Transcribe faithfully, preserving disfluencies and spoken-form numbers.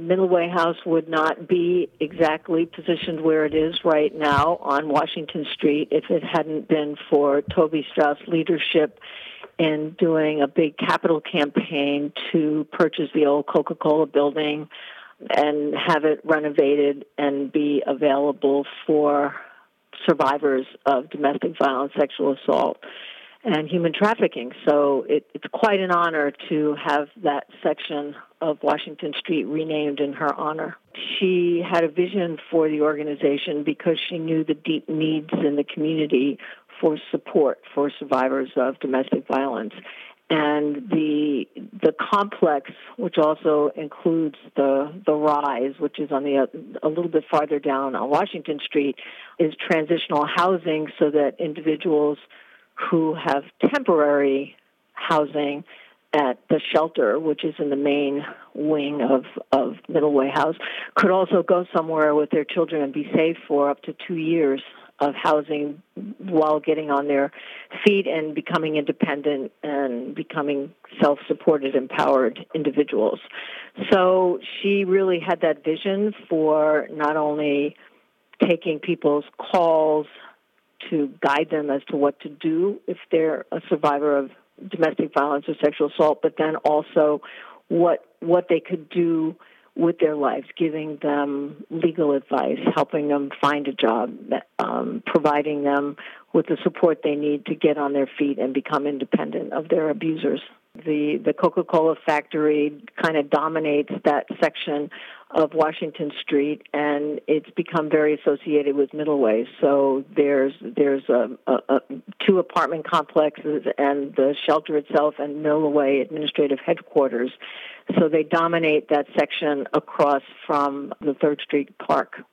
Middleway House would not be exactly positioned where it is right now on Washington Street if it hadn't been for Toby Strauss' leadership in doing a big capital campaign to purchase the old Coca-Cola building and have it renovated and be available for survivors of domestic violence, sexual assault, and human trafficking. So it, it's quite an honor to have that section of Washington Street renamed in her honor. She had a vision for the organization because she knew the deep needs in the community for support for survivors of domestic violence. And the the complex, which also includes the the Rise, which is on the a little bit farther down on Washington Street, is transitional housing so that individuals who have temporary housing at the shelter, which is in the main wing of, of Middleway House, could also go somewhere with their children and be safe for up to two years of housing while getting on their feet and becoming independent and becoming self-supported, empowered individuals. So she really had that vision for not only taking people's calls to guide them as to what to do if they're a survivor of domestic violence or sexual assault, but then also what what they could do with their lives, giving them legal advice, helping them find a job, um, providing them with the support they need to get on their feet and become independent of their abusers. The the Coca-Cola factory kind of dominates that section of Washington Street, and it's become very associated with Middleway. So there's there's a, a, a, two apartment complexes and the shelter itself and Middleway Administrative Headquarters. So they dominate that section across from the Third Street Park.